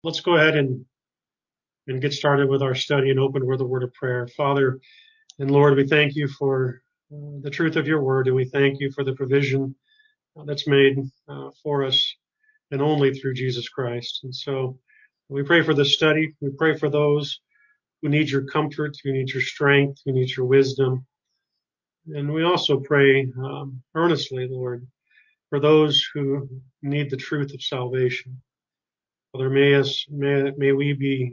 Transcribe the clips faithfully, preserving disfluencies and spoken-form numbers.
Let's go ahead and, and get started with our study and open with a word of prayer. Father and Lord, we thank you for uh, the truth of your word, and we thank you for the provision uh, that's made uh, for us and only through Jesus Christ. And so we pray for this study. We pray for those who need your comfort, who need your strength, who need your wisdom. And we also pray um, earnestly, Lord, for those who need the truth of salvation. Father, may us, may, may we be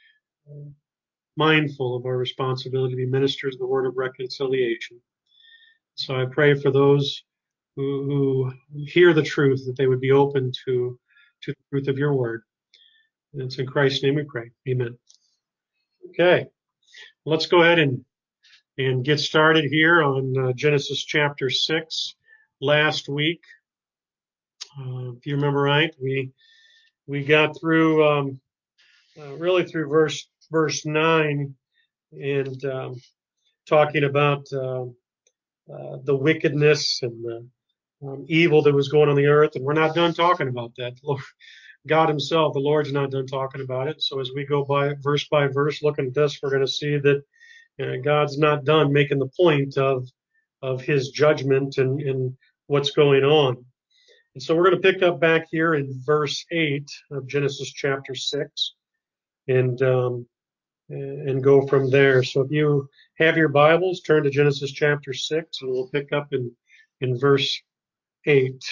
mindful of our responsibility to be ministers of the word of reconciliation. So I pray for those who, who hear the truth, that they would be open to, to the truth of your word. And it's in Christ's name we pray. Amen. Okay, let's go ahead and, and get started here on uh, Genesis chapter six. Last week, uh, if you remember right, we we got through um, uh, really through verse verse nine and um, talking about uh, uh, the wickedness and the um, evil that was going on the earth, and we're not done talking about that. God himself, the Lord's not done talking about it. So as we go by verse by verse, looking at this, we're going to see that uh, God's not done making the point of of his judgment and, and what's going on. And so we're going to pick up back here in verse eight of Genesis chapter six and um, and go from there. So if you have your Bibles, turn to Genesis chapter six, and we'll pick up in in verse eight.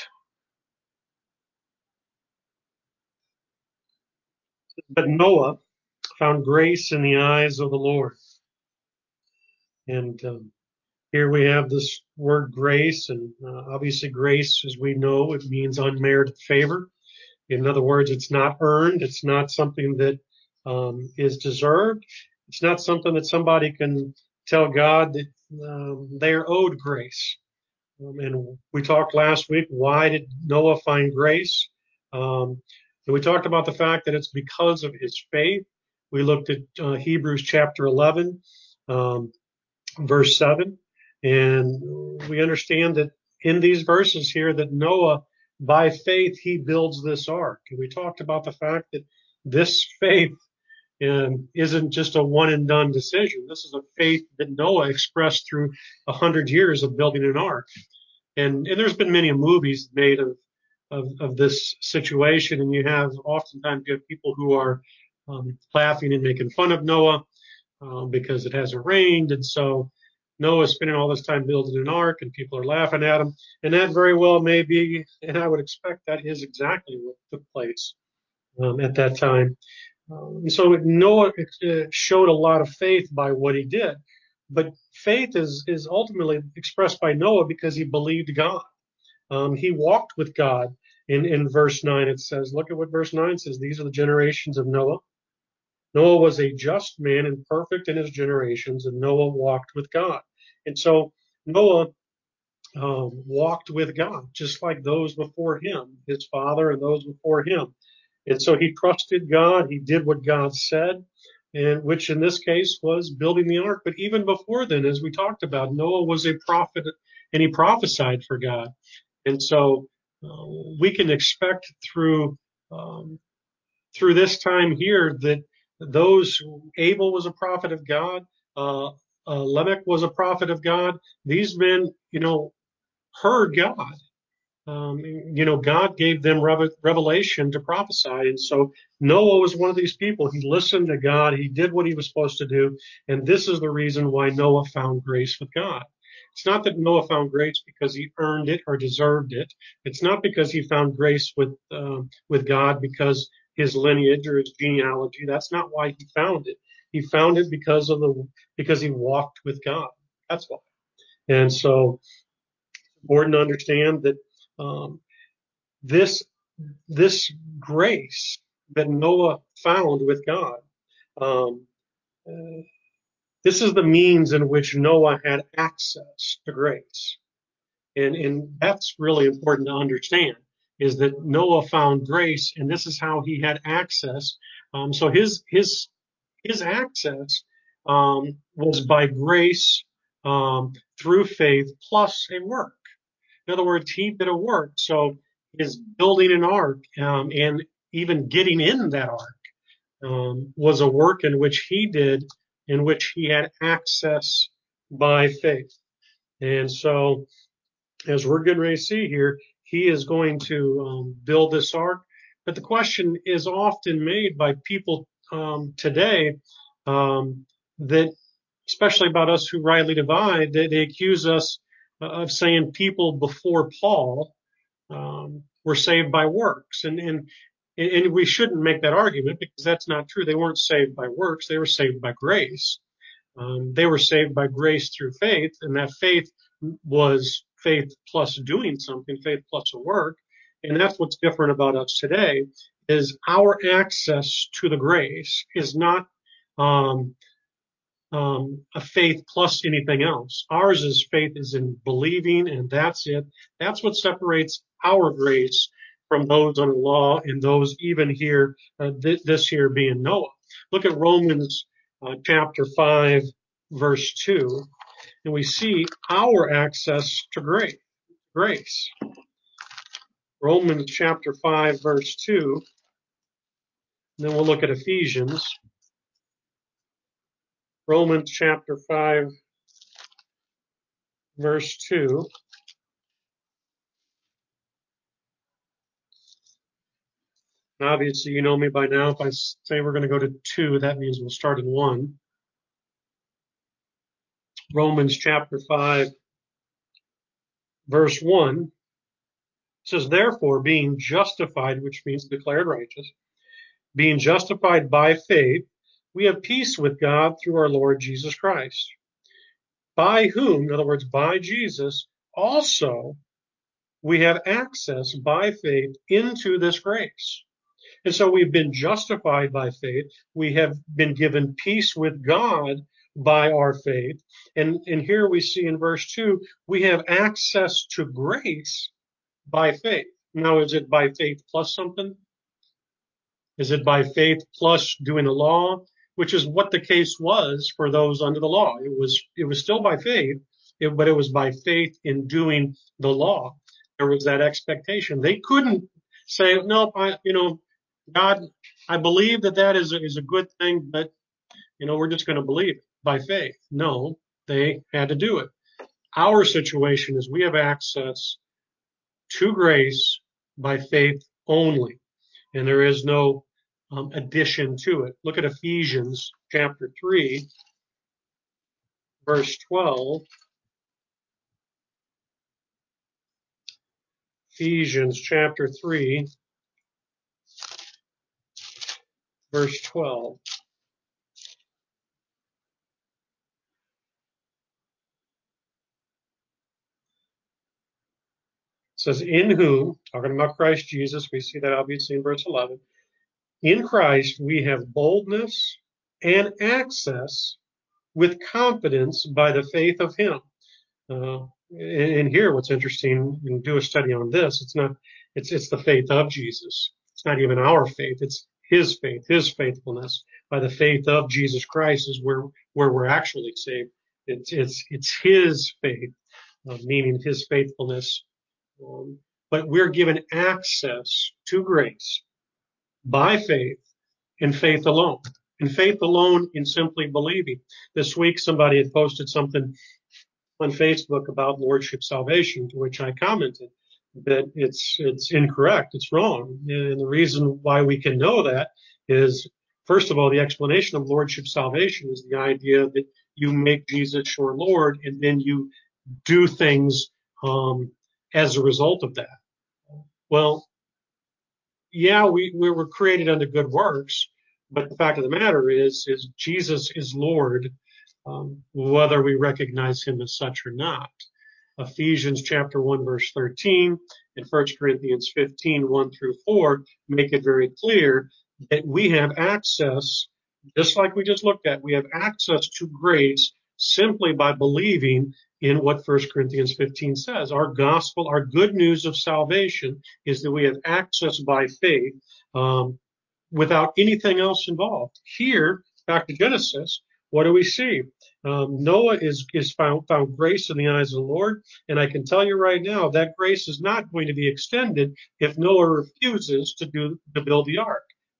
But Noah found grace in the eyes of the Lord. And um, here we have this word grace, and uh, obviously grace, as we know, it means unmerited favor. In other words, it's not earned. It's not something that um, is deserved. It's not something that somebody can tell God that um, they are owed grace. Um, and we talked last week, why did Noah find grace? Um, and we talked about the fact that it's because of his faith. We looked at uh, Hebrews chapter eleven, um, verse seven, and we understand that in these verses here that Noah, by faith, he builds this ark. And we talked about the fact that this faith um, isn't just a one and done decision. This is a faith that Noah expressed through a hundred years of building an ark. And, and there's been many movies made of, of, of this situation, and you have oftentimes you have people who are um, laughing and making fun of Noah um, because it hasn't rained, and so Noah's spending all this time building an ark, and people are laughing at him, and that very well may be, and I would expect that is exactly what took place um, at that time. Um, and so Noah uh, showed a lot of faith by what he did. But faith is, is ultimately expressed by Noah because he believed God. Um, he walked with God. In, in verse nine, it says, look at what verse nine says. These are the generations of Noah. Noah was a just man and perfect in his generations, and Noah walked with God. And so Noah um, walked with God, just like those before him, his father and those before him. And so he trusted God. He did what God said, and which in this case was building the ark. But even before then, as we talked about, Noah was a prophet and he prophesied for God. And so uh, we can expect through um, through this time here that those Abel was a prophet of God, uh, uh, Lamech was a prophet of God. These men, you know, heard God. Um, you know, God gave them revelation to prophesy. And so Noah was one of these people. He listened to God. He did what he was supposed to do. And this is the reason why Noah found grace with God. It's not that Noah found grace because he earned it or deserved it. It's not because he found grace with, uh, with God because his lineage or his genealogy. That's not why he found it. He found it because of the, because he walked with God. That's why. And so it's important to understand that um, this this grace that Noah found with God, um, uh, this is the means in which Noah had access to grace, and and that's really important to understand. Is that Noah found grace, and this is how he had access. Um, so his his his access um, was by grace um, through faith plus a work. In other words, he did a work. So his building an ark um, and even getting in that ark um, was a work in which he did, in which he had access by faith. And so, as we're getting ready to see here, he is going to um, build this ark. But the question is often made by people um, today um, that, especially about us who rightly divide, that they accuse us of saying people before Paul um, were saved by works. And, and, and we shouldn't make that argument because that's not true. They weren't saved by works. They were saved by grace. Um, they were saved by grace through faith, and that faith was faith plus doing something, faith plus a work. And that's what's different about us today is our access to the grace is not um, um, a faith plus anything else. Ours is faith is in believing, and that's it. That's what separates our grace from those under law and those even here, uh, th- this here being Noah. Look at Romans uh, chapter five, verse two, and we see our access to grace. Grace. Romans chapter five, verse two. And then we'll look at Ephesians. Romans chapter five, verse two. And obviously, you know me by now. If I say we're going to go to two, that means we'll start in one. Romans chapter five, verse one says, therefore, being justified, which means declared righteous, being justified by faith, we have peace with God through our Lord Jesus Christ, by whom, in other words, by Jesus, also we have access by faith into this grace. And so we've been justified by faith. We have been given peace with God by our faith. And, and here we see in verse two, we have access to grace by faith. Now, is it by faith plus something? Is it by faith plus doing the law? Which is what the case was for those under the law. It was, it was still by faith, it, but it was by faith in doing the law. There was that expectation. They couldn't say, no, I, you know, God, I believe that that is a, is a good thing, but, you know, we're just going to believe it by faith. No, they had to do it. Our situation is we have access to grace by faith only, and there is no um, addition to it. Look at Ephesians chapter three, verse twelve. Ephesians chapter three, verse twelve. It says, in whom, talking about Christ Jesus, we see that obviously in verse eleven. In Christ we have boldness and access with confidence by the faith of him. Uh, and here, what's interesting, and do a study on this, it's not, it's, it's the faith of Jesus. It's not even our faith. It's his faith, his faithfulness. By the faith of Jesus Christ is where, where we're actually saved. It's, it's, it's his faith, uh, meaning his faithfulness. Um, but we're given access to grace by faith and faith alone. And faith alone in simply believing. This week, somebody had posted something on Facebook about lordship salvation, to which I commented that it's it's incorrect, it's wrong. And the reason why we can know that is, first of all, the explanation of lordship salvation is the idea that you make Jesus your Lord, and then you do things um, as a result of that. Well, yeah, we, we were created unto good works, but the fact of the matter is, is Jesus is Lord, um, whether we recognize him as such or not. Ephesians chapter one, verse thirteen, and First Corinthians fifteen, one through four, make it very clear that we have access, just like we just looked at, we have access to grace simply by believing in what First Corinthians fifteen says. Our gospel, our good news of salvation is that we have access by faith um, without anything else involved. Here, back to Genesis, what do we see? Um, Noah is, is found, found grace in the eyes of the Lord. And I can tell you right now that grace is not going to be extended if Noah refuses to do to build the ark.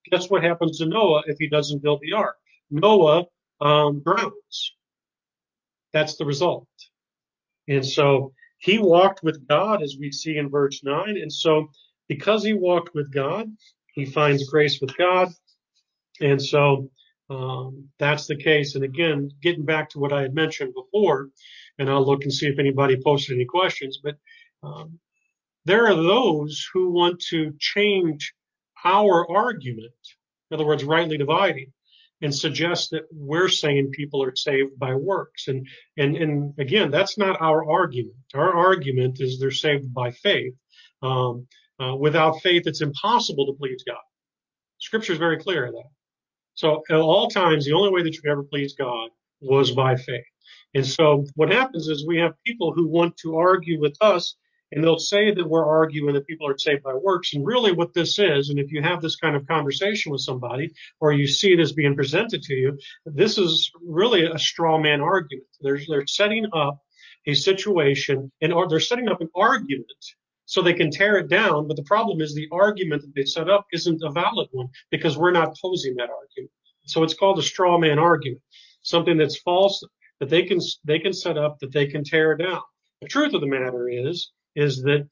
Guess what happens to Noah if he doesn't build the ark? Noah um, drowns. That's the result. And so he walked with God, as we see in verse nine. And so because he walked with God, he finds grace with God. And so um, that's the case. And again, getting back to what I had mentioned before, and I'll look and see if anybody posted any questions, but um, there are those who want to change our argument, in other words, rightly dividing, and suggest that we're saying people are saved by works. And and and again, that's not our argument. Our argument is they're saved by faith. Um, uh, without faith, it's impossible to please God. Scripture is very clear on that. So at all times, the only way that you ever please God was by faith. And so what happens is we have people who want to argue with us, and they'll say that we're arguing that people are saved by works. And really what this is, and if you have this kind of conversation with somebody, or you see this being presented to you, this is really a straw man argument. They're, they're setting up a situation, and or they're setting up an argument so they can tear it down. But the problem is the argument that they set up isn't a valid one because we're not posing that argument. So it's called a straw man argument, something that's false that they can they can set up that they can tear down. The truth of the matter is is that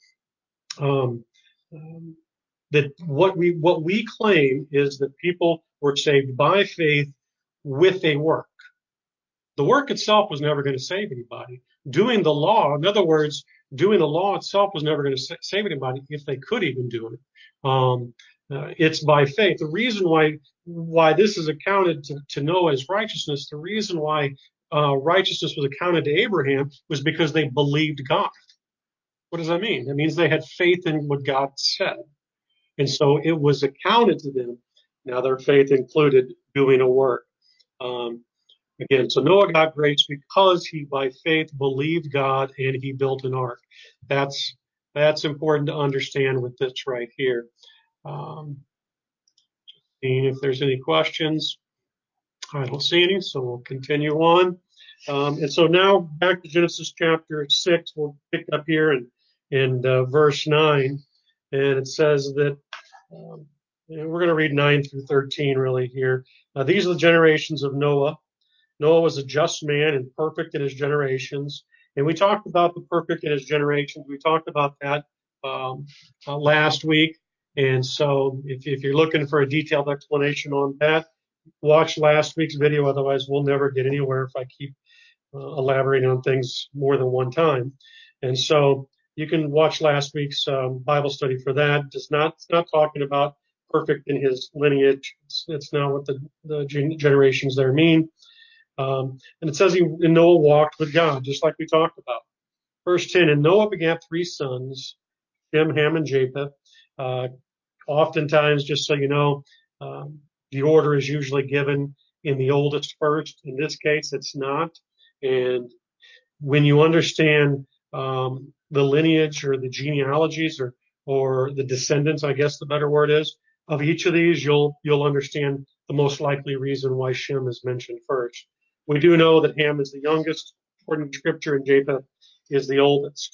um, um, that what we what we claim is that people were saved by faith with a work. The work itself was never going to save anybody. Doing the law, in other words, doing the law itself was never going to save anybody if they could even do it. Um, uh, it's by faith. The reason why why this is accounted to, to Noah as righteousness, the reason why uh, righteousness was accounted to Abraham was because they believed God. What does that mean? It means they had faith in what God said. And so it was accounted to them. Now their faith included doing a work. Um, Again, so Noah got grace because he by faith believed God and he built an ark. That's that's important to understand with this right here. Um, seeing if there's any questions. I don't see any, so we'll continue on. Um, and so now back to Genesis chapter six. We'll pick up here in, in uh, verse nine. And it says that, um, and we're going to read nine through thirteen really here. Uh, these are the generations of Noah. Noah was a just man and perfect in his generations. And we talked about the perfect in his generations. We talked about that um, uh, last week. And so if, if you're looking for a detailed explanation on that, watch last week's video. Otherwise, we'll never get anywhere if I keep uh, elaborating on things more than one time. And so you can watch last week's um, Bible study for that. It's not, it's not talking about perfect in his lineage. It's, it's not what the, the generations there mean. Um, and it says he, and Noah walked with God, just like we talked about. Verse ten, and Noah begat three sons, Shem, Ham, and Japheth. Uh, oftentimes, just so you know, um, the order is usually given in the oldest first. In this case, it's not. And when you understand um, the lineage or the genealogies or or the descendants, I guess the better word is, of each of these, you'll you'll understand the most likely reason why Shem is mentioned first. We do know that Ham is the youngest, according to Scripture, and Japheth is the oldest.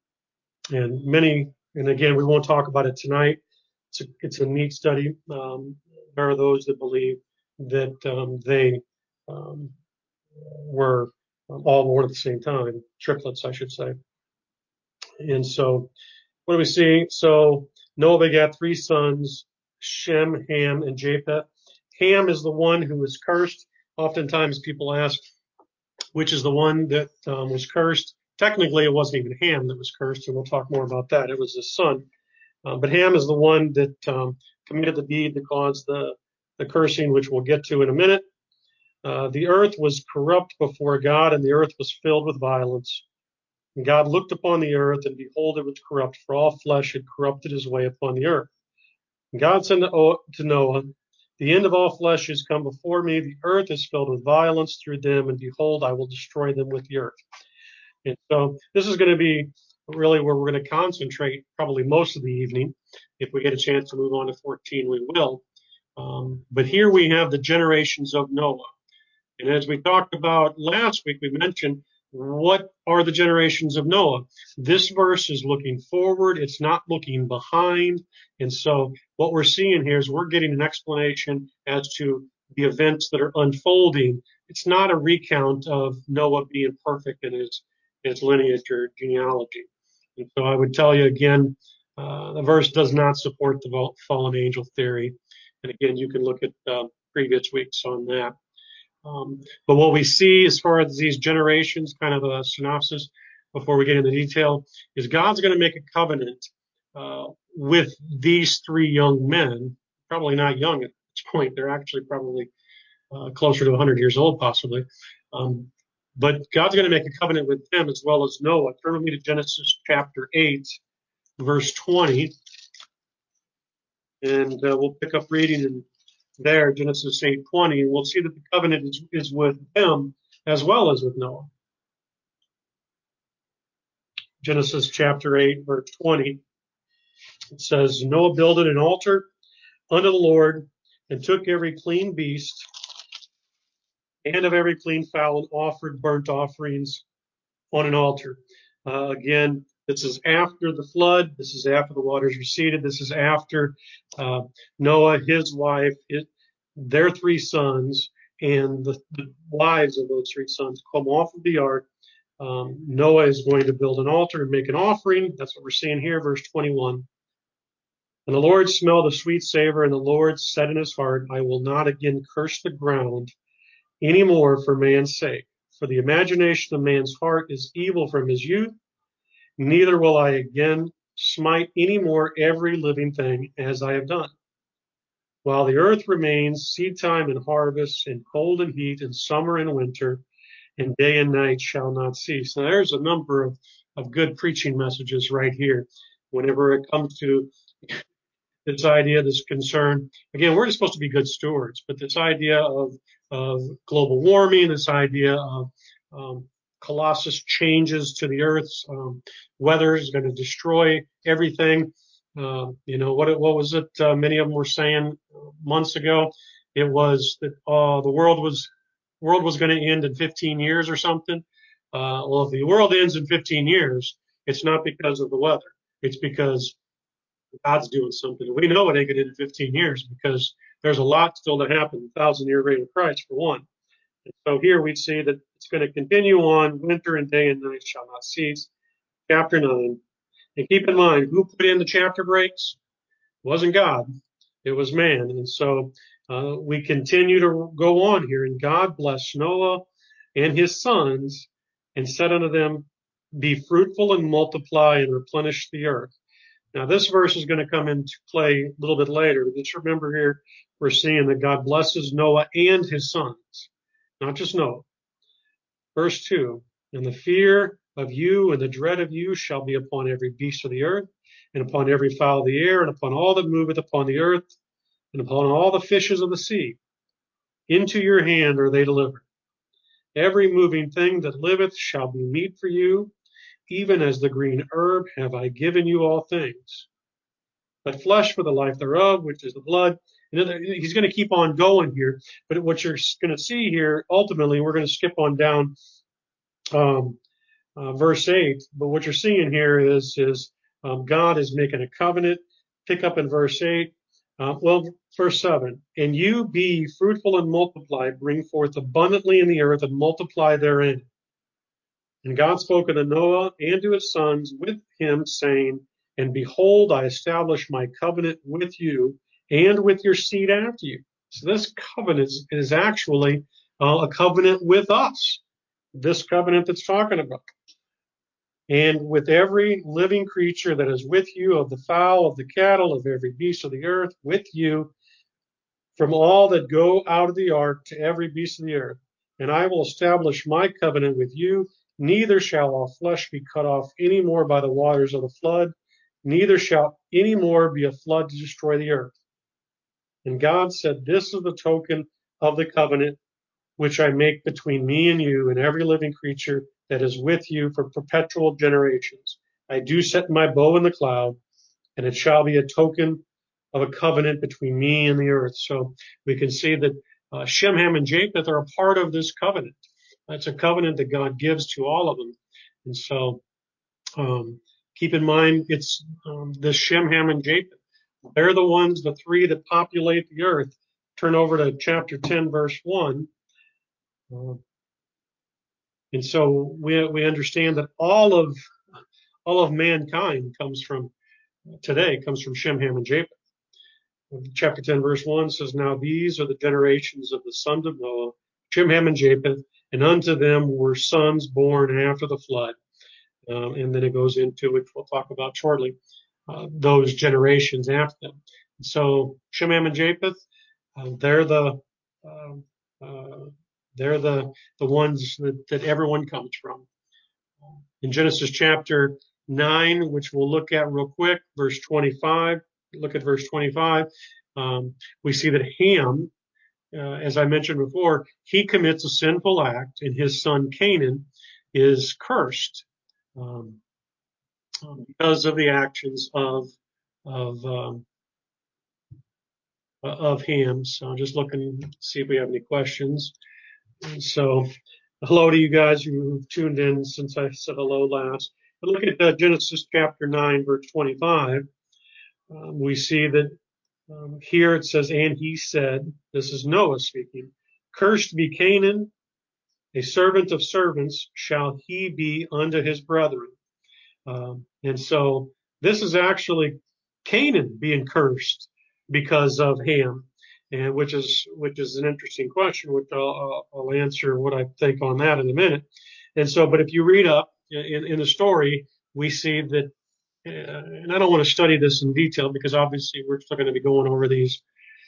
And many, and again, we won't talk about it tonight. It's a, it's a neat study. Um, there are those that believe that um, they um, were all born at the same time, triplets, I should say. And so, what do we see? So Noah begat three sons, Shem, Ham, and Japheth. Ham is the one who was cursed. Oftentimes people ask, which is the one that um, was cursed? Technically, it wasn't even Ham that was cursed, and we'll talk more about that. It was his son. Uh, but Ham is the one that um, committed the deed that caused the, the cursing, which we'll get to in a minute. Uh, the earth was corrupt before God, and the earth was filled with violence. And God looked upon the earth, and behold, it was corrupt, for all flesh had corrupted his way upon the earth. And God said to Noah, the end of all flesh is come before me. The earth is filled with violence through them, and behold, I will destroy them with the earth. And so this is going to be really where we're going to concentrate probably most of the evening. If we get a chance to move on to fourteen, we will. Um, but here we have the generations of Noah. And as we talked about last week, we mentioned what are the generations of Noah? This verse is looking forward. It's not looking behind. And so what we're seeing here is we're getting an explanation as to the events that are unfolding. It's not a recount of Noah being perfect in his, his lineage or genealogy. And so I would tell you again, uh, the verse does not support the fallen angel theory. And again, you can look at uh, previous weeks on that. Um, but what we see as far as these generations, kind of a synopsis before we get into detail, is God's going to make a covenant uh, with these three young men, probably not young at this point. They're actually probably uh, closer to one hundred years old, possibly. Um, but God's going to make a covenant with them as well as Noah. Turn with me to Genesis chapter eight, verse twenty, and uh, we'll pick up reading in there, Genesis eight twenty, and we'll see that the covenant is, is with them as well as with Noah. Genesis chapter eight, verse twenty. It says, Noah builded an altar unto the Lord and took every clean beast and of every clean fowl and offered burnt offerings on an altar. Uh, again, this is after the flood. This is after the waters receded. This is after uh, Noah, his wife, it, their three sons, and the, the wives of those three sons come off of the ark. Um, Noah is going to build an altar and make an offering. That's what we're seeing here, verse twenty-one. And the Lord smelled a sweet savor, and the Lord said in his heart, I will not again curse the ground any more for man's sake. For the imagination of man's heart is evil from his youth, neither will I again smite any more every living thing as I have done. While the earth remains, seed time and harvest, and cold and heat, and summer and winter, and day and night shall not cease. Now, there's a number of, of good preaching messages right here. Whenever it comes to this idea, this concern, again, we're just supposed to be good stewards, but this idea of, of global warming, this idea of um, colossus changes to the earth's um, weather is going to destroy everything. Uh, you know, what, what was it? Uh, many of them were saying months ago. It was that uh, the world was world was going to end in fifteen years or something. Uh, well, if the world ends in fifteen years, it's not because of the weather. It's because God's doing something. We know it ain't going to end in fifteen years because there's a lot still to happen. The thousand year reign of Christ, for one. And so here we see that it's going to continue on. Winter and day and night shall not cease. Chapter nine. And keep in mind, who put in the chapter breaks? It wasn't God. It was man. And so uh, we continue to go on here. And God blessed Noah and his sons and said unto them, be fruitful and multiply and replenish the earth. Now, this verse is going to come into play a little bit later. But just remember here, we're seeing that God blesses Noah and his sons, not just Noah. Verse two, and the fear of you and the dread of you shall be upon every beast of the earth, and upon every fowl of the air, and upon all that moveth upon the earth, and upon all the fishes of the sea. Into your hand are they delivered. Every moving thing that liveth shall be meat for you, even as the green herb have I given you all things. But flesh for the life thereof, which is the blood. And he's going to keep on going here. But what you're going to see here, ultimately, we're going to skip on down um, uh, verse eight. But what you're seeing here is, is um, God is making a covenant. Pick up in verse eight. Uh, well, verse seven. And you be fruitful and multiply, bring forth abundantly in the earth and multiply therein. And God spoke unto Noah and to his sons with him, saying, and behold, I establish my covenant with you and with your seed after you. So this covenant is, is actually uh, a covenant with us. This covenant that's talking about. And with every living creature that is with you, of the fowl, of the cattle, of every beast of the earth, with you, from all that go out of the ark to every beast of the earth. And I will establish my covenant with you. Neither shall all flesh be cut off any more by the waters of the flood, neither shall any more be a flood to destroy the earth. And God said, this is the token of the covenant which I make between me and you and every living creature that is with you for perpetual generations. I do set my bow in the cloud, and it shall be a token of a covenant between me and the earth. So we can see that uh, Shem, Ham, and Japheth are a part of this covenant. It's a covenant that God gives to all of them. And so um, keep in mind, it's um, the Shem, Ham, and Japheth. They're the ones, the three that populate the earth. Turn over to chapter ten, verse one. Uh, and so we we understand that all of all of mankind comes from today comes from Shem, Ham, and Japheth. Chapter ten, verse one says, "Now these are the generations of the sons of Noah, Shem, Ham, and Japheth, and unto them were sons born after the flood." Um, and then it goes into, which we'll talk about shortly, uh, those generations after them. So Shem, Ham, and Japheth, uh, they're the um, uh, they're the the ones that, that everyone comes from. In Genesis chapter nine, which we'll look at real quick, verse twenty-five. Look at verse twenty-five. Um, we see that Ham, uh, as I mentioned before, he commits a sinful act, and his son Canaan is cursed um, because of the actions of of um, of Ham. So I'm just looking to see if we have any questions. And so, hello to you guys who've tuned in since I said hello last. But look at uh, Genesis chapter nine, verse twenty-five. Um, we see that um, here it says, "And he said," this is Noah speaking, "Cursed be Canaan, a servant of servants shall he be unto his brethren." Um, and so this is actually Canaan being cursed because of Ham, and which is which is an interesting question, which I'll, I'll answer what I think on that in a minute. And so, but if you read up in, in the story, we see that, uh, and I don't want to study this in detail because obviously we're still going to be going over these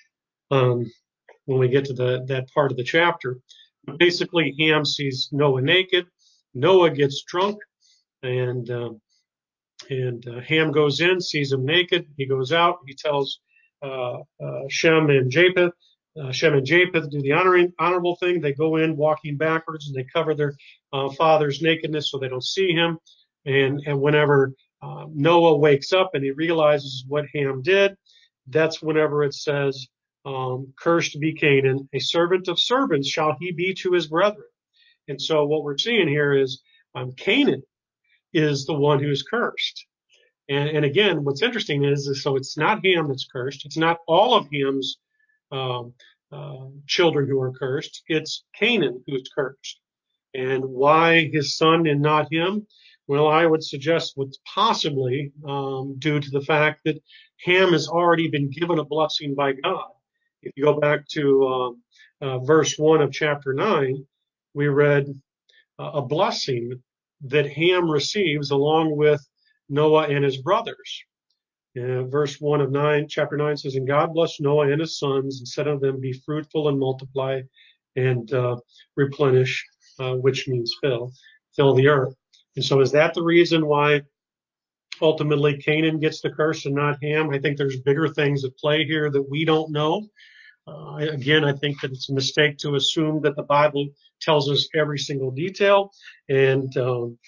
um, when we get to the that part of the chapter. But basically, Ham sees Noah naked. Noah gets drunk, and um, and uh, Ham goes in, sees him naked. He goes out. He tells uh, uh, Shem and Japheth. Uh, Shem and Japheth do the honoring, honorable thing. They go in walking backwards and they cover their uh, father's nakedness so they don't see him. And, and whenever uh, Noah wakes up and he realizes what Ham did, that's whenever it says, um, "Cursed be Canaan, a servant of servants shall he be to his brethren." And so what we're seeing here is um, Canaan is the one who is cursed. And, and again, what's interesting is, is, so it's not Ham that's cursed. It's not all of Ham's um, uh, children who are cursed. It's Canaan who is cursed. And why his son and not him? Well, I would suggest what's possibly um, due to the fact that Ham has already been given a blessing by God. If you go back to um, uh, verse one of chapter nine, we read uh, a blessing that Ham receives along with Noah and his brothers. Uh, verse one of nine, chapter nine says, "And God blessed Noah and his sons and said unto them, Be fruitful and multiply and uh, replenish," uh, which means fill, fill the earth. And so is that the reason why ultimately Canaan gets the curse and not Ham? I think there's bigger things at play here that we don't know. Uh, again, I think that it's a mistake to assume that the Bible tells us every single detail. And um,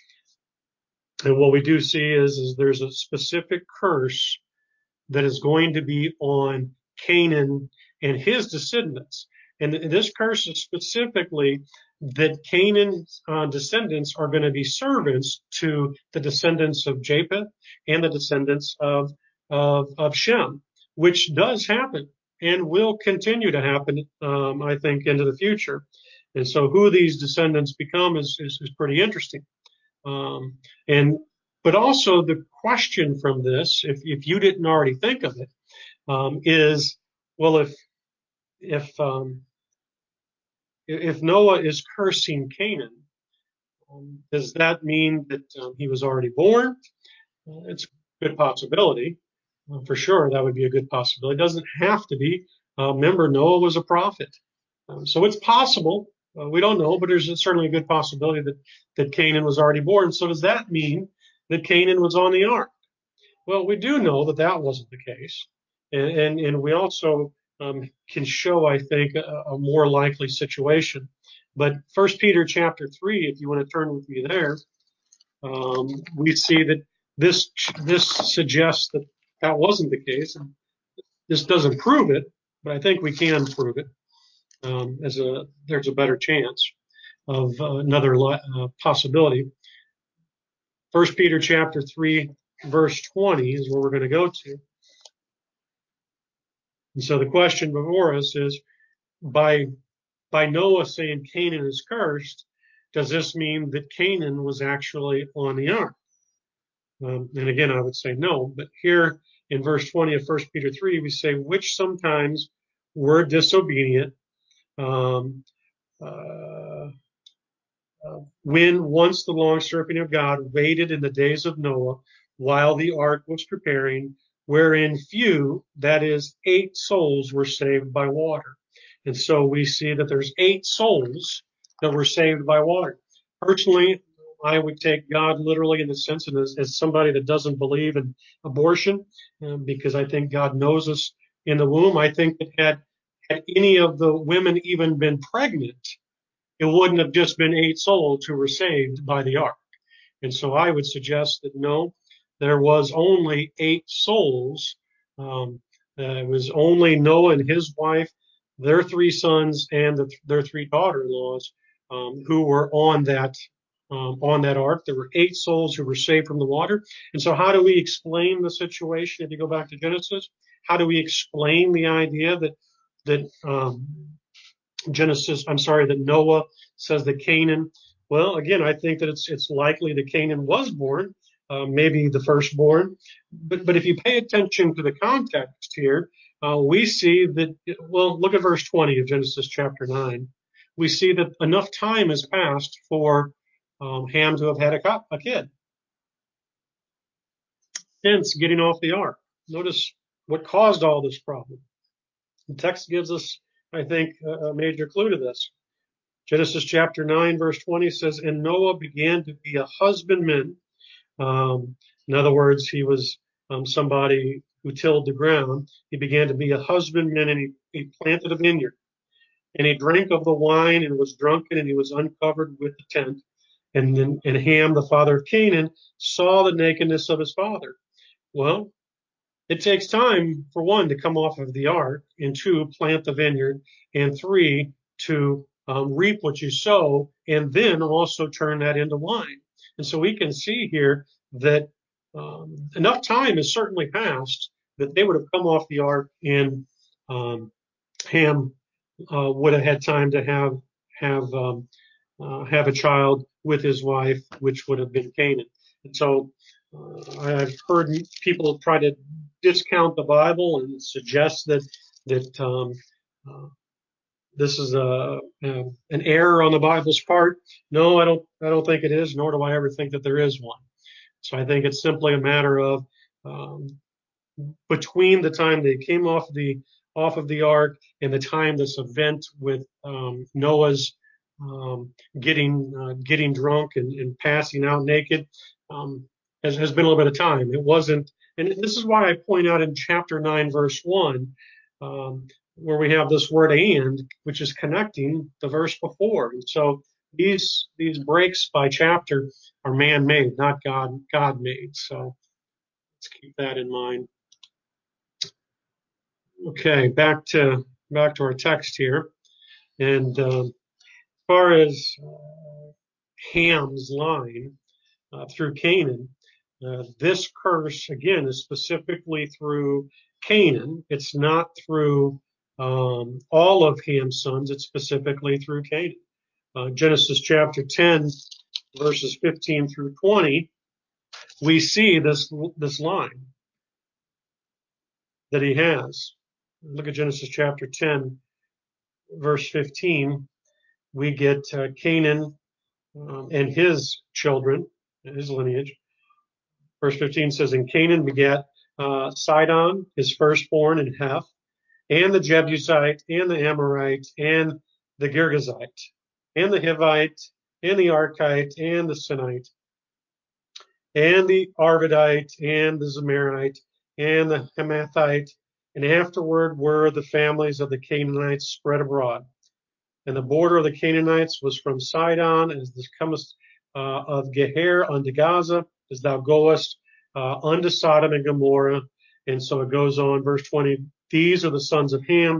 and what we do see is, is there's a specific curse that is going to be on Canaan and his descendants. And this curse is specifically that Canaan's uh, descendants are going to be servants to the descendants of Japheth and the descendants of, of, of Shem, which does happen and will continue to happen, um, I think, into the future. And so who these descendants become is, is, is pretty interesting. Um, and but also the question from this, if, if you didn't already think of it, um, is, well, if if um, if Noah is cursing Canaan, um, does that mean that um, he was already born? Uh, it's a good possibility, uh, for sure. That would be a good possibility. It doesn't have to be. Uh, remember, Noah was a prophet, um, so it's possible. Uh, we don't know, but there's certainly a good possibility that that Canaan was already born. So does that mean that Canaan was on the ark? Well, we do know that that wasn't the case. And, and, and we also um, can show, I think, a, a more likely situation. But First Peter chapter three, if you want to turn with me there, um, we see that this this suggests that that wasn't the case. And this doesn't prove it, but I think we can prove it. Um, as a there's a better chance. of uh, another uh, possibility. First Peter chapter three, verse twenty is where we're going to go to. And so the question before us is, by by Noah saying Canaan is cursed, does this mean that Canaan was actually on the ark? Um, and again, I would say no. But here in verse twenty of First Peter three, we say, which sometimes were disobedient, um, uh, uh, when once the long suffering of God waited in the days of Noah while the ark was preparing, wherein few, that is, eight souls were saved by water. And so we see that there's eight souls that were saved by water. Personally, I would take God literally in the sense of as, as somebody that doesn't believe in abortion, um, because I think God knows us in the womb. I think that had, had any of the women even been pregnant, it wouldn't have just been eight souls who were saved by the ark. And so I would suggest that no, there was only eight souls. Um, uh, it was only Noah and his wife, their three sons, and the, their three daughter-in-laws um, who were on that um, on that ark. There were eight souls who were saved from the water. And so how do we explain the situation? If you go back to Genesis, how do we explain the idea that that um, Genesis, I'm sorry, that Noah says that Canaan, well, again, I think that it's it's likely that Canaan was born, uh, maybe the firstborn. But but if you pay attention to the context here, uh, we see that, well, look at verse twenty of Genesis chapter nine. We see that enough time has passed for um, Ham to have had a, a kid, hence getting off the ark. Notice what caused all this problem. The text gives us, I think, a major clue to this. Genesis chapter nine, verse twenty says, and Noah began to be a husbandman. Um, in other words, he was um, somebody who tilled the ground. He began to be a husbandman, and he, he planted a vineyard. And he drank of the wine and was drunken, and he was uncovered with the tent. And then and Ham, the father of Canaan, saw the nakedness of his father. Well, it takes time, for one, to come off of the ark, and two, plant the vineyard, and three, to um, reap what you sow, and then also turn that into wine. And so we can see here that um, enough time has certainly passed that they would have come off the ark, and um, Ham uh, would have had time to have have um, uh, have a child with his wife, which would have been Canaan. And so uh, I've heard people try to discount the Bible and suggest that that um, uh, this is a, a an error on the Bible's part. No, I don't. I don't think it is. Nor do I ever think that there is one. So I think it's simply a matter of um, between the time they came off the off of the ark and the time this event with um, Noah's um, getting uh, getting drunk and, and passing out naked um, has, has been a little bit of time. It wasn't, and this is why I point out in chapter nine, verse one, um, where we have this word "and," which is connecting the verse before. And so these these breaks by chapter are man-made, not God God-made. So let's keep that in mind. Okay, back to back to our text here, and um, as far as uh, Ham's line uh, through Canaan, uh, this curse again is specifically through Canaan. It's not through um, all of Ham's sons. It's specifically through Canaan. Uh, Genesis chapter ten, verses fifteen through twenty, we see this this line that he has. Look at Genesis chapter ten, verse fifteen. We get uh, Canaan um, and his children, his lineage. Verse fifteen says, and Canaan begat uh, Sidon, his firstborn, and Heth, and the Jebusite, and the Amorite, and the Girgazite, and the Hivite, and the Archite, and the Sinite, and the Arvadite, and the Zemarite, and the Hamathite, and afterward were the families of the Canaanites spread abroad. And the border of the Canaanites was from Sidon, as thou comest uh, of Geher unto Gaza, as thou goest uh, unto Sodom and Gomorrah. And so it goes on, verse twenty. These are the sons of Ham,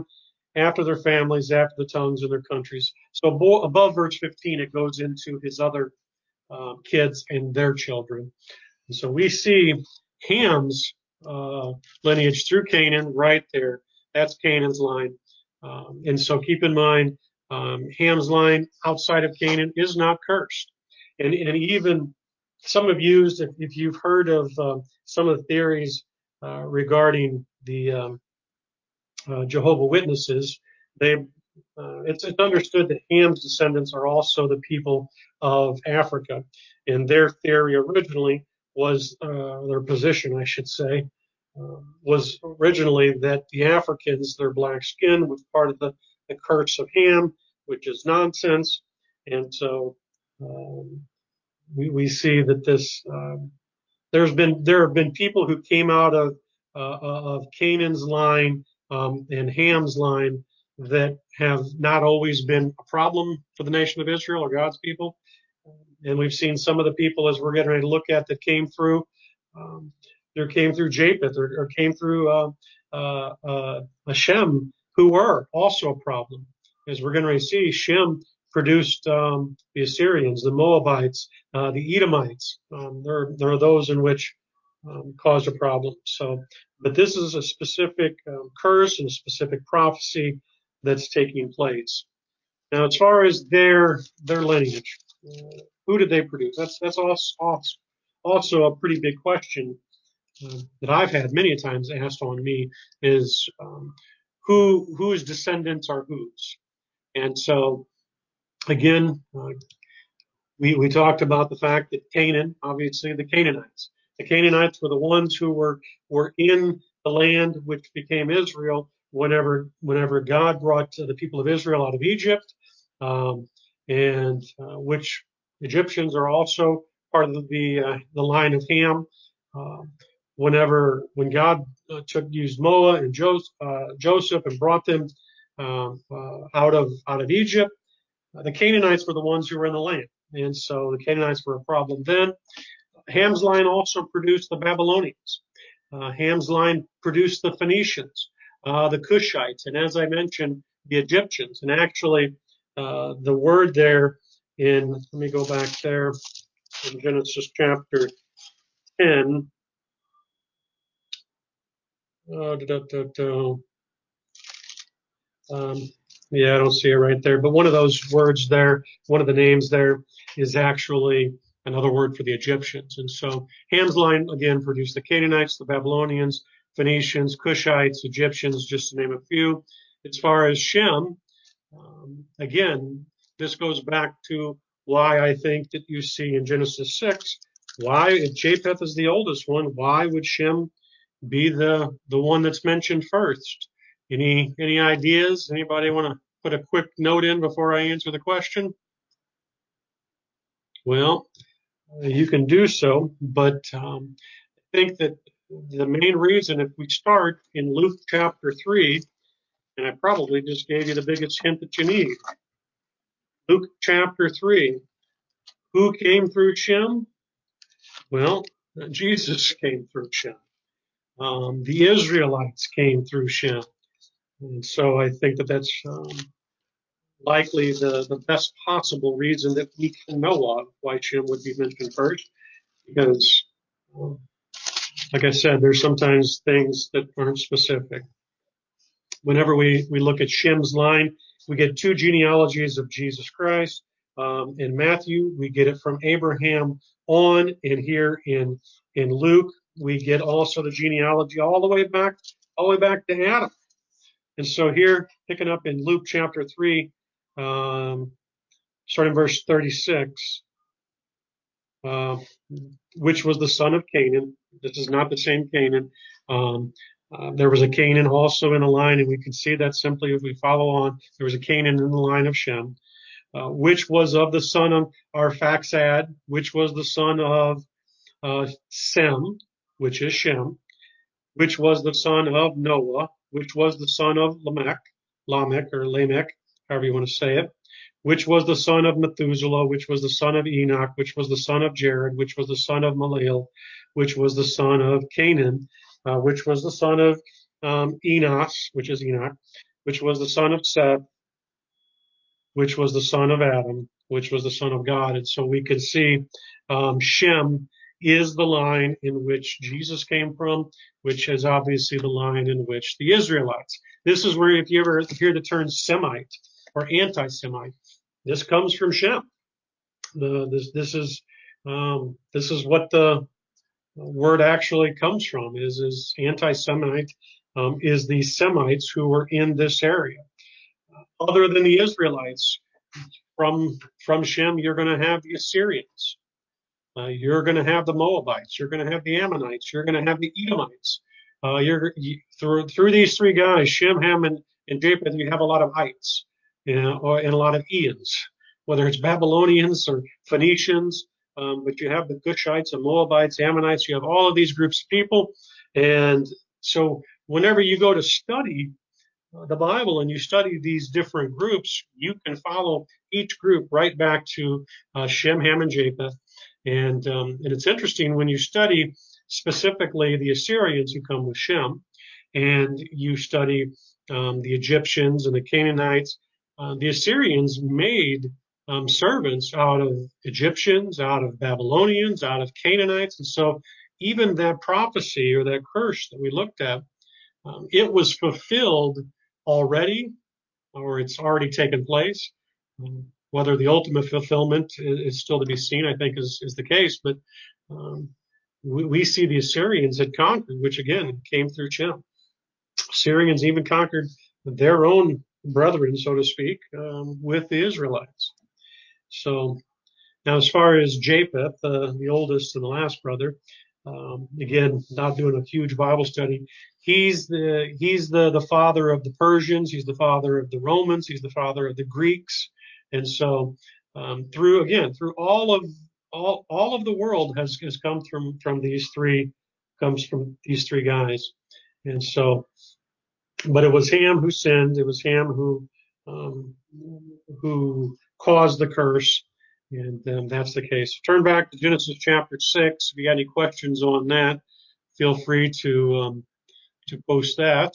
after their families, after the tongues and their countries. So above verse fifteen, it goes into his other uh, kids and their children. And so we see Ham's uh, lineage through Canaan right there. That's Canaan's line. Um, and so keep in mind, um, Ham's line outside of Canaan is not cursed. And, and even some have used, if, if you've heard of uh, some of the theories uh, regarding the um, uh, Jehovah Witnesses, they uh, it's, it's understood that Ham's descendants are also the people of Africa. And their theory originally was, uh, their position, I should say, uh, was originally that the Africans, their black skin, was part of the, the curse of Ham, which is nonsense. And so um, we, we see that this um, there's been there have been people who came out of uh, of Canaan's line um, and Ham's line that have not always been a problem for the nation of Israel or God's people. And we've seen some of the people, as we're getting ready to look at, that came through. Um, there came through Japheth or, or came through uh, uh, uh, Hashem, who were also a problem. As we're going to see, Shem produced um, the Assyrians, the Moabites, uh, the Edomites. Um, there, there are those in which um, caused a problem. So, but this is a specific um, curse and a specific prophecy that's taking place. Now, as far as their their lineage, uh, who did they produce? That's that's also also a pretty big question uh, that I've had many times asked on me is um, who whose descendants are whose. And so again, uh, we we talked about the fact that Canaan, obviously the Canaanites, the Canaanites were the ones who were were in the land which became Israel whenever whenever God brought the people of Israel out of Egypt, um, and uh, which Egyptians are also part of the uh, the line of Ham. Uh, whenever when God uh, took used Noah and Joseph, uh, Joseph and brought them um, uh, out of out of Egypt, uh, the Canaanites were the ones who were in the land. And so the Canaanites were a problem then. Ham's line also produced the Babylonians. Uh, Ham's line produced the Phoenicians, uh, the Cushites, and as I mentioned, the Egyptians. And actually, uh, the word there in, let me go back there, in Genesis chapter ten. Uh, da, da, da, da. Um, yeah, I don't see it right there. But one of those words there, one of the names there is actually another word for the Egyptians. And so Ham's line, again, produced the Canaanites, the Babylonians, Phoenicians, Cushites, Egyptians, just to name a few. As far as Shem, um, again, this goes back to why I think that you see in Genesis six, why, if Japheth is the oldest one, why would Shem be the the one that's mentioned first? Any any ideas? Anybody want to put a quick note in before I answer the question? Well, uh, you can do so, but um, I think that the main reason, if we start in Luke chapter three, and I probably just gave you the biggest hint that you need. Luke chapter three, who came through Shem? Well, Jesus came through Shem. Um, the Israelites came through Shem. And so I think that that's um, likely the, the best possible reason that we can know of why Shem would be mentioned first. Because, um, like I said, there's sometimes things that aren't specific. Whenever we, we look at Shem's line, we get two genealogies of Jesus Christ. Um, in Matthew, we get it from Abraham on, and here in in Luke, we get also the genealogy all the way back, all the way back to Adam. And so here, picking up in Luke chapter three, um, starting verse thirty-six, uh, which was the son of Canaan. This is not the same Canaan. Um, uh, there was a Canaan also in the line, and we can see that simply if we follow on. There was a Canaan in the line of Shem, uh, which was of the son of Arphaxad, which was the son of uh, Sem, which is Shem, which was the son of Noah, which was the son of Lamech, Lamech or Lamech, however you want to say it, which was the son of Methuselah, which was the son of Enoch, which was the son of Jared, which was the son of Malil, which was the son of Canaan, uh, which was the son of um, Enos, which is Enoch, which was the son of Seth, which was the son of Adam, which was the son of God. And so we can see um, Shem is the line in which Jesus came from, which is obviously the line in which the Israelites. This is where, if you ever hear the term Semite or anti-Semite, this comes from Shem. The, this, this is um, this is what the word actually comes from. Is is anti-Semite um, is the Semites who were in this area. Other than the Israelites, from from Shem, you're going to have the Assyrians. Uh, you're going to have the Moabites. You're going to have the Ammonites. You're going to have the Edomites. Uh, you're you, through through these three guys, Shem, Ham, and, and Japheth. You have a lot of ites, you know, or, and a lot of Eons, whether it's Babylonians or Phoenicians. Um, but you have the Cushites and Moabites, Ammonites. You have all of these groups of people, and so whenever you go to study the Bible and you study these different groups, you can follow each group right back to uh, Shem, Ham, and Japheth. And, um, and it's interesting when you study specifically the Assyrians who come with Shem, and you study um, the Egyptians and the Canaanites. Uh, the Assyrians made um, servants out of Egyptians, out of Babylonians, out of Canaanites. And so even that prophecy or that curse that we looked at, um, it was fulfilled already, or it's already taken place. Um, whether the ultimate fulfillment is, is still to be seen, I think is, is the case. But um, we, we see the Assyrians had conquered, which again came through Shem. Assyrians even conquered their own brethren, so to speak, um, with the Israelites. So now, as far as Japheth, uh, the oldest and the last brother, um, again, not doing a huge Bible study. He's the he's the the father of the Persians. He's the father of the Romans. He's the father of the Greeks. And so, um, through again, through all of all all of the world has has come from from these three comes from these three guys. And so, but it was Ham who sinned. It was Ham who um, who caused the curse. And um, that's the case. Turn back to Genesis chapter six. If you got any questions on that, feel free to um, to post that.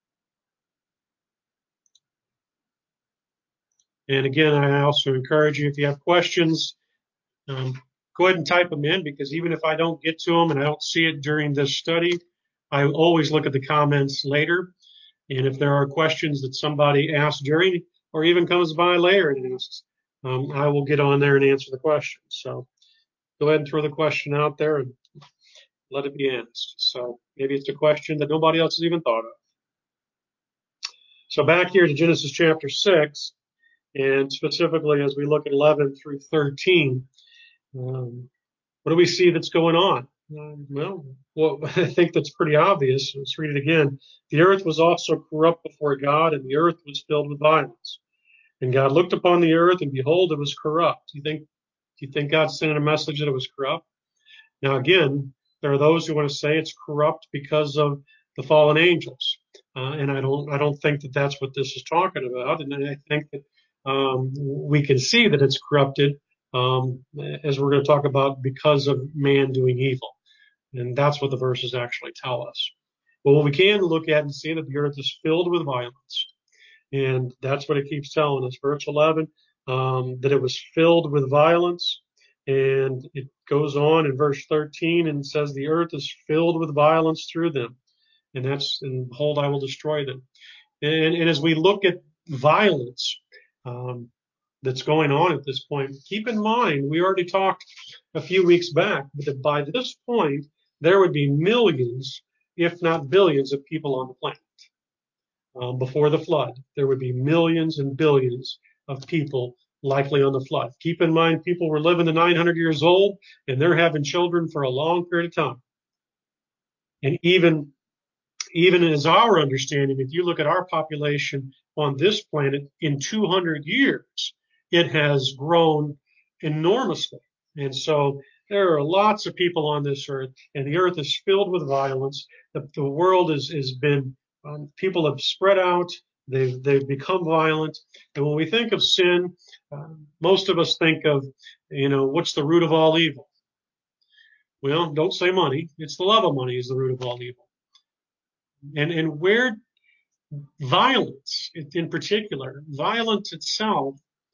And again, I also encourage you, if you have questions, um, go ahead and type them in, because even if I don't get to them and I don't see it during this study, I always look at the comments later. And if there are questions that somebody asks during or even comes by later and asks, um, I will get on there and answer the question. So go ahead and throw the question out there and let it be asked. So maybe it's a question that nobody else has even thought of. So back here to Genesis chapter six, and specifically as we look at eleven through thirteen, um, what do we see that's going on? Um, well, well, I think that's pretty obvious. Let's read it again. The earth was also corrupt before God, and the earth was filled with violence. And God looked upon the earth, and behold, it was corrupt. Do you think, do you think God sent a message that it was corrupt? Now, again, there are those who want to say it's corrupt because of the fallen angels, uh, and I don't, I don't think that that's what this is talking about. And I think that um, we can see that it's corrupted, um, as we're going to talk about, because of man doing evil, and that's what the verses actually tell us. But what we can look at and see that the earth is filled with violence, and that's what it keeps telling us. Verse eleven, um, that it was filled with violence. And it goes on in verse thirteen and says, the earth is filled with violence through them. And that's, and behold, I will destroy them. And, and as we look at violence um, that's going on at this point, keep in mind, we already talked a few weeks back that by this point, there would be millions, if not billions, of people on the planet. Um, before the flood, there would be millions and billions of people likely on the flood. Keep in mind, people were living to nine hundred years old, and they're having children for a long period of time. And even, even as our understanding, if you look at our population on this planet in two hundred years, it has grown enormously. And so there are lots of people on this earth, and the earth is filled with violence. The, the world is, has been Um, people have spread out. They've they've become violent. And when we think of sin, uh, most of us think of, you know, what's the root of all evil? Well, don't say money. It's the love of money is the root of all evil. And and where Violence, in particular, violence itself,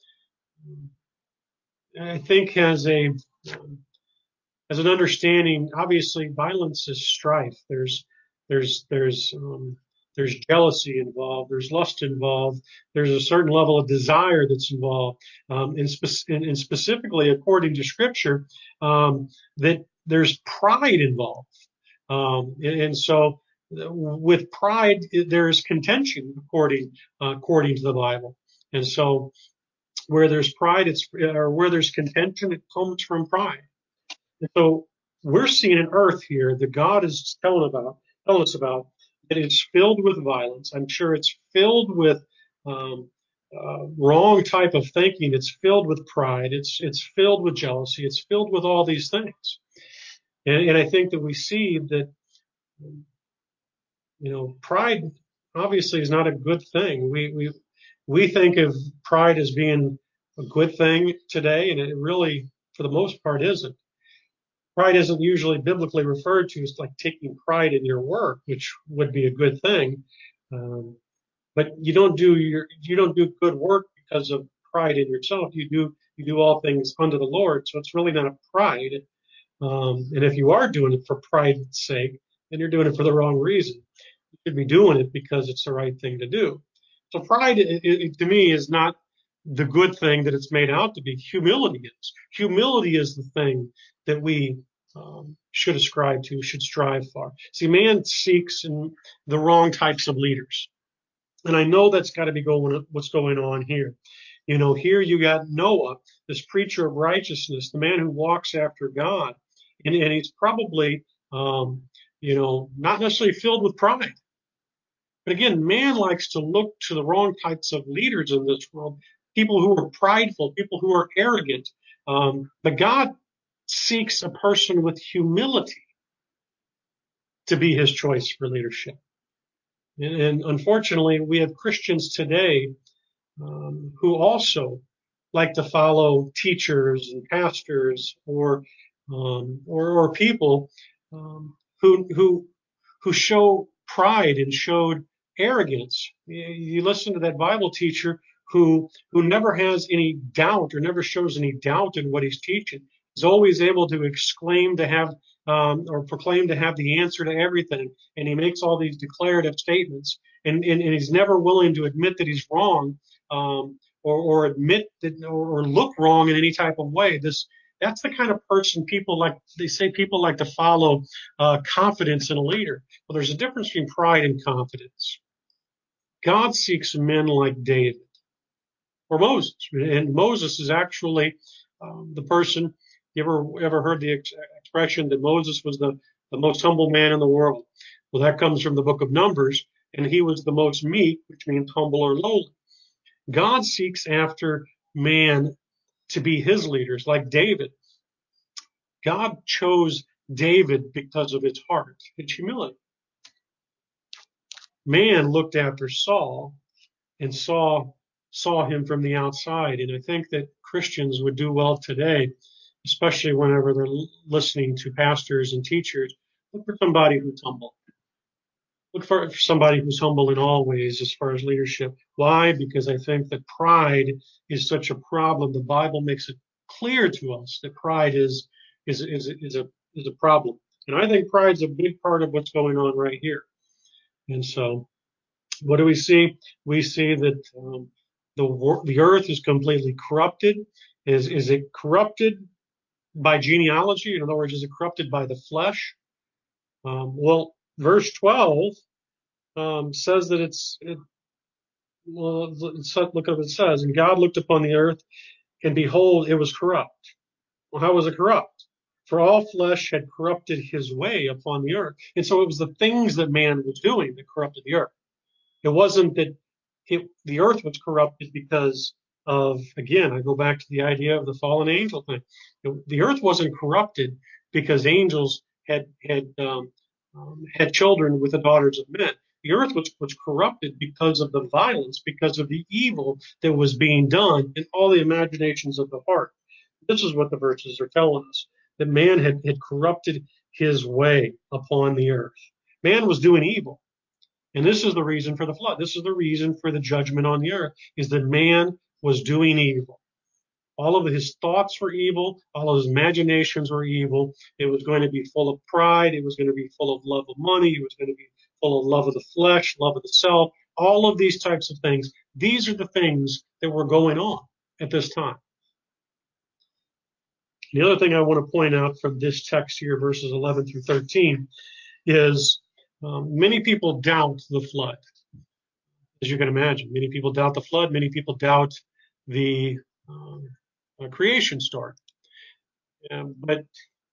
I think, has a as an understanding. Obviously, violence is strife. There's there's there's um, there's jealousy involved. There's lust involved. There's a certain level of desire that's involved. Um, and, spe- and, and specifically, according to Scripture, um, that there's pride involved. Um, and, and so, with pride, there's contention, according uh, according to the Bible. And so, where there's pride, it's or where there's contention, it comes from pride. And so we're seeing an earth here that God is telling about, telling us about, that it's filled with violence. I'm sure it's filled with um, uh, wrong type of thinking. It's filled with pride. It's it's filled with jealousy. It's filled with all these things. And, and I think that we see that, you know, pride obviously is not a good thing. We we we think of pride as being a good thing today, and it really, for the most part, isn't. Pride isn't usually biblically referred to as like taking pride in your work, which would be a good thing. Um, but you don't do your you don't do good work because of pride in yourself. You do you do all things unto the Lord. So it's really not a pride. Um, and if you are doing it for pride's sake, then you're doing it for the wrong reason. You should be doing it because it's the right thing to do. So pride, it, it, to me, is not the good thing that it's made out to be. Humility is. Humility is the thing that we um, should ascribe to, should strive for. See, man seeks in the wrong types of leaders. And I know that's got to be going, what's going on here. You know, here you got Noah, this preacher of righteousness, the man who walks after God. And, and he's probably, um, you know, not necessarily filled with pride. But again, man likes to look to the wrong types of leaders in this world, people who are prideful, people who are arrogant. Um, but God seeks a person with humility to be his choice for leadership. And, and unfortunately, we have Christians today um, who also like to follow teachers and pastors or um, or, or people um, who who who show pride and showed arrogance. You, you listen to that Bible teacher who who never has any doubt or never shows any doubt in what he's teaching. He's always able to exclaim to have um, or proclaim to have the answer to everything, and he makes all these declarative statements, and, and, and he's never willing to admit that he's wrong um, or, or admit that or, or look wrong in any type of way. This that's the kind of person people like. They say people like to follow uh, confidence in a leader. Well, there's a difference between pride and confidence. God seeks men like David or Moses, and Moses is actually um, the person. You ever ever heard the ex- expression that Moses was the the most humble man in the world? Well, that comes from the book of Numbers, and he was the most meek, which means humble or lowly. God seeks after man to be his leaders, like David. God chose David because of his heart, his humility. Man looked after Saul and saw saw him from the outside. And I think that Christians would do well today, especially whenever they're listening to pastors and teachers, look for somebody who's humble. Look for somebody who's humble in all ways as far as leadership. Why? Because I think that pride is such a problem. The Bible makes it clear to us that pride is is is, is a is a problem. And I think pride's a big part of what's going on right here. And so what do we see? We see that um, the the earth is completely corrupted. Is is it corrupted by genealogy? In other words, is it corrupted by the flesh? Um, well, verse twelve um, says that it's. It, well, let's look at what it says. And God looked upon the earth, and behold, it was corrupt. Well, how was it corrupt? For all flesh had corrupted his way upon the earth, and so it was the things that man was doing that corrupted the earth. It wasn't that it, the earth was corrupted because of, again, I go back to the idea of the fallen angel thing. It, the earth wasn't corrupted because angels had had um, um, had children with the daughters of men. The earth was, was corrupted because of the violence, because of the evil that was being done in all the imaginations of the heart. This is what the verses are telling us, that man had, had corrupted his way upon the earth. Man was doing evil. And this is the reason for the flood. This is the reason for the judgment on the earth, is that man was doing evil. All of his thoughts were evil. All of his imaginations were evil. It was going to be full of pride. It was going to be full of love of money. It was going to be full of love of the flesh, love of the self, all of these types of things. These are the things that were going on at this time. The other thing I want to point out from this text here, verses eleven through thirteen, is um, many people doubt the flood. As you can imagine, many people doubt the flood. Many people doubt the um, uh, creation story. Um, but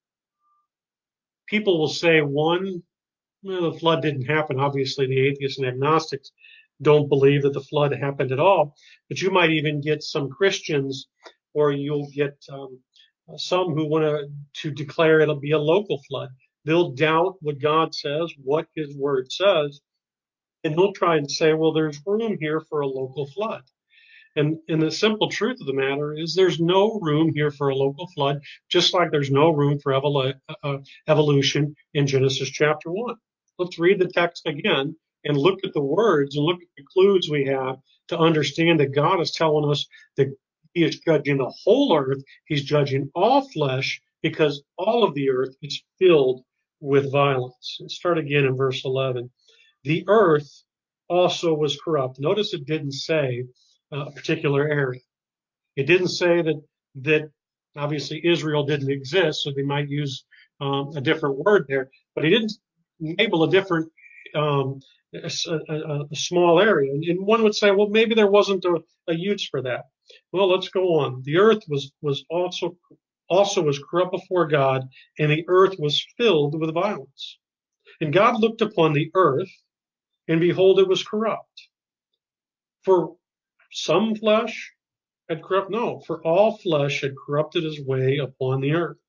people will say, one, well, the flood didn't happen. Obviously, the atheists and agnostics don't believe that the flood happened at all. But you might even get some Christians, or you'll get um, some who want to to declare it'll be a local flood. They'll doubt what God says, what His Word says, and they'll try and say, well, there's room here for a local flood. And, and the simple truth of the matter is there's no room here for a local flood, just like there's no room for evolu- uh, evolution in Genesis chapter one. Let's read the text again and look at the words and look at the clues we have to understand that God is telling us that He is judging the whole earth. He's judging all flesh because all of the earth is filled with violence. Let's start again in verse eleven. The earth also was corrupt. Notice it didn't say a particular area. It didn't say that that obviously Israel didn't exist, so they might use um, a different word there. But he didn't label a different um, a, a, a small area. And one would say, well, maybe there wasn't a, a use for that. Well, let's go on. The earth was was also also was corrupt before God, and the earth was filled with violence. And God looked upon the earth, and behold, it was corrupt. For some flesh had corrupt, no, for all flesh had corrupted his way upon the earth.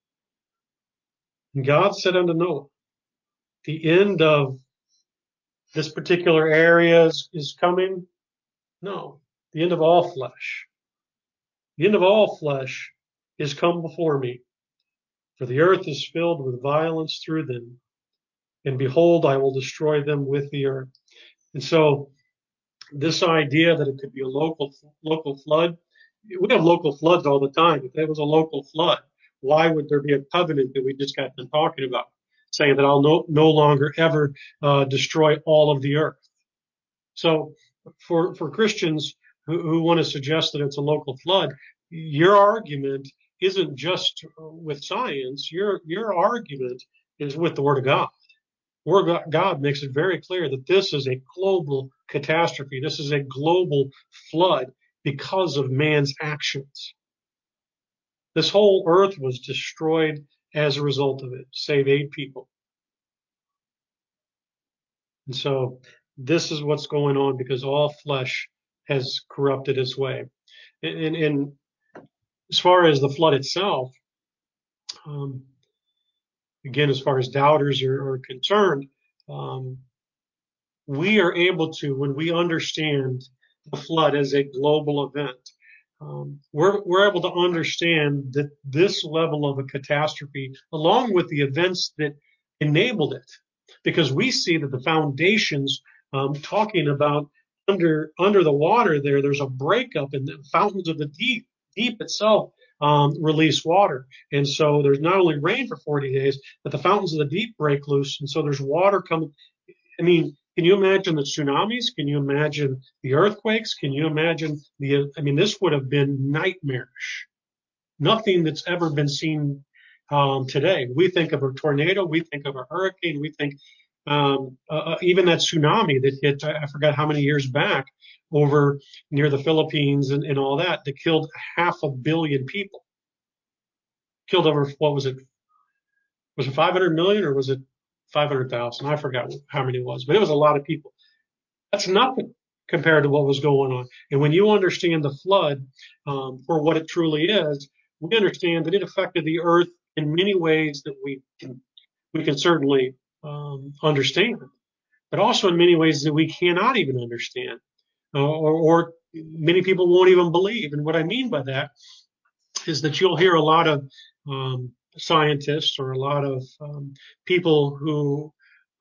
And God said unto Noah, the end of this particular area is, is coming? No, the end of all flesh. The end of all flesh is come before me, for the earth is filled with violence through them. And behold, I will destroy them with the earth. And so this idea that it could be a local local flood, we have local floods all the time. If there was a local flood, why would there be a covenant that we just got done talking about, saying that I'll no, no longer ever uh, destroy all of the earth? So for for Christians who, who want to suggest that it's a local flood, your argument isn't just with science. Your your argument is with the Word of God. Word God makes it very clear that this is a global catastrophe. This is a global flood because of man's actions. This whole earth was destroyed as a result of it, save eight people. And so this is what's going on because all flesh has corrupted its way. And, and, and as far as the flood itself, um, again, as far as doubters are, are concerned, um, we are able to, when we understand the flood as a global event, um, we're, we're able to understand that this level of a catastrophe, along with the events that enabled it, because we see that the foundations, um, talking about under under the water there, there's a breakup in the fountains of the deep. Deep itself um, release water, and so there's not only rain for forty days, but the fountains of the deep break loose, and so there's water coming. I mean, can you imagine the tsunamis? Can you imagine the earthquakes? Can you imagine the, I mean, this would have been nightmarish. Nothing that's ever been seen um, today. We think of a tornado, we think of a hurricane, we think um, uh, even that tsunami that hit, I forgot how many years back, over near the Philippines and, and all that, that killed half a billion people. Killed over, what was it? Was it five hundred million or was it five hundred thousand? I forgot how many it was, but it was a lot of people. That's nothing compared to what was going on. And when you understand the flood um, for what it truly is, we understand that it affected the earth in many ways that we can we can certainly um, understand, but also in many ways that we cannot even understand, uh, or, or many people won't even believe. And what I mean by that is that you'll hear a lot of um, scientists or a lot of um, people who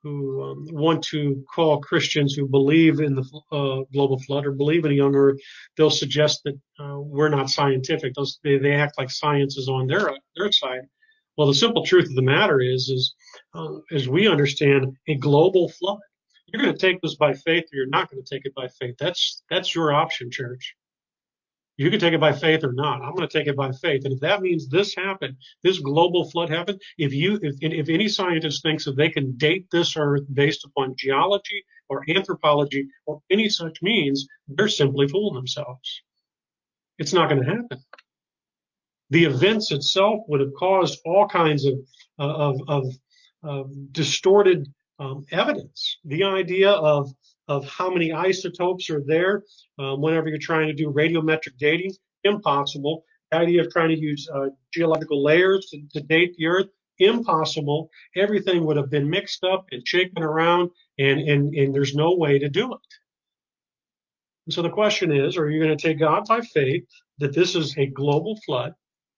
who um, want to call Christians who believe in the uh, global flood or believe in a young earth, they'll suggest that uh, we're not scientific. Those, they, they act like science is on their their side. Well, the simple truth of the matter is, is uh, as we understand, a global flood. You're going to take this by faith, or you're not going to take it by faith. That's that's your option, church. You can take it by faith or not. I'm going to take it by faith. And if that means this happened, this global flood happened, if you, if, if any scientist thinks that they can date this earth based upon geology or anthropology or any such means, they're simply fooling themselves. It's not going to happen. The events itself would have caused all kinds of, of, of, of distorted um, evidence. The idea of, of how many isotopes are there um, whenever you're trying to do radiometric dating, impossible. The idea of trying to use uh, geological layers to, to date the Earth, impossible. Everything would have been mixed up and shaken around, and, and, and there's no way to do it. And so the question is, are you going to take God by faith that this is a global flood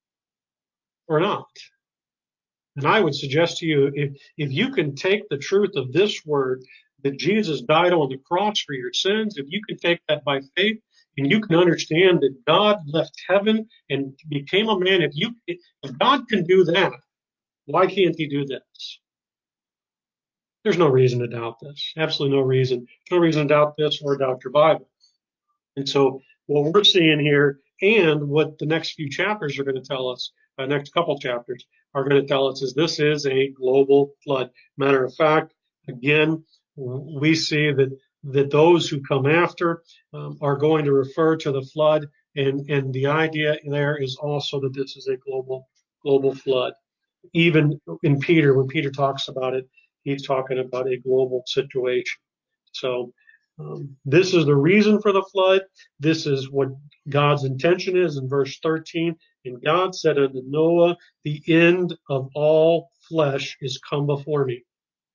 or not? And I would suggest to you, if, if you can take the truth of this word, that Jesus died on the cross for your sins, if you can take that by faith, and you can understand that God left heaven and became a man, if you, if God can do that, why can't he do this? There's no reason to doubt this. Absolutely no reason. There's no reason to doubt this or doubt your Bible. And so what we're seeing here and what the next few chapters are going to tell us, the uh, next couple chapters are going to tell us is this is a global flood. Matter of fact, again, we see that that those who come after um, are going to refer to the flood, and and the idea there is also that this is a global global flood. Even in Peter, when Peter talks about it, he's talking about a global situation. So um, this is the reason for the flood. This is what God's intention is in verse thirteen. And God said unto Noah, the end of all flesh is come before me.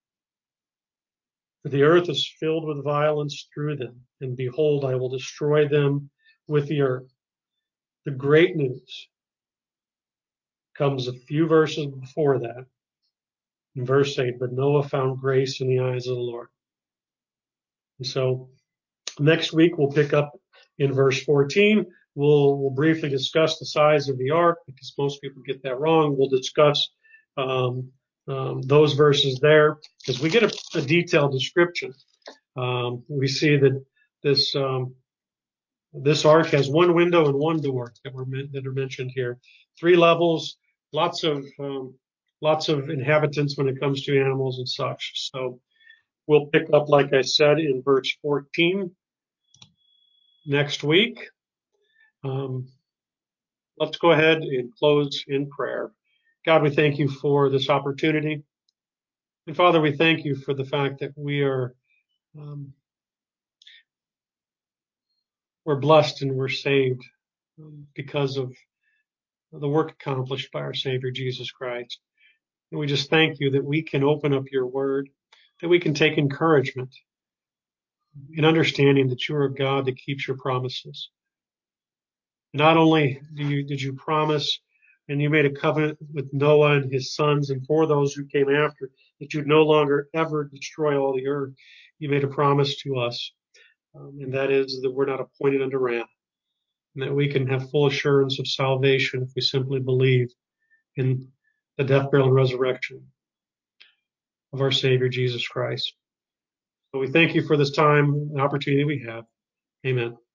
For the earth is filled with violence through them. And behold, I will destroy them with the earth. The great news comes a few verses before that. In verse eight, but Noah found grace in the eyes of the Lord. And so next week we'll pick up in verse fourteen. We'll, we'll briefly discuss the size of the ark because most people get that wrong. We'll discuss um, um, those verses there because we get a, a detailed description. Um, we see that this um, this ark has one window and one door that were that are mentioned here. Three levels, lots of um, lots of inhabitants when it comes to animals and such. So we'll pick up, like I said, in verse fourteen next week. Um, let's go ahead and close in prayer. God, we thank you for this opportunity. And Father, we thank you for the fact that we are um, we're blessed and we're saved um, because of the work accomplished by our Savior, Jesus Christ. And we just thank you that we can open up your word, that we can take encouragement in understanding that you are a God that keeps your promises. Not only do you, did you promise and you made a covenant with Noah and his sons and for those who came after that you'd no longer ever destroy all the earth, you made a promise to us, um, and that is that we're not appointed unto wrath, and that we can have full assurance of salvation if we simply believe in the death, burial, and resurrection of our Savior Jesus Christ. So we thank you for this time and opportunity we have. Amen.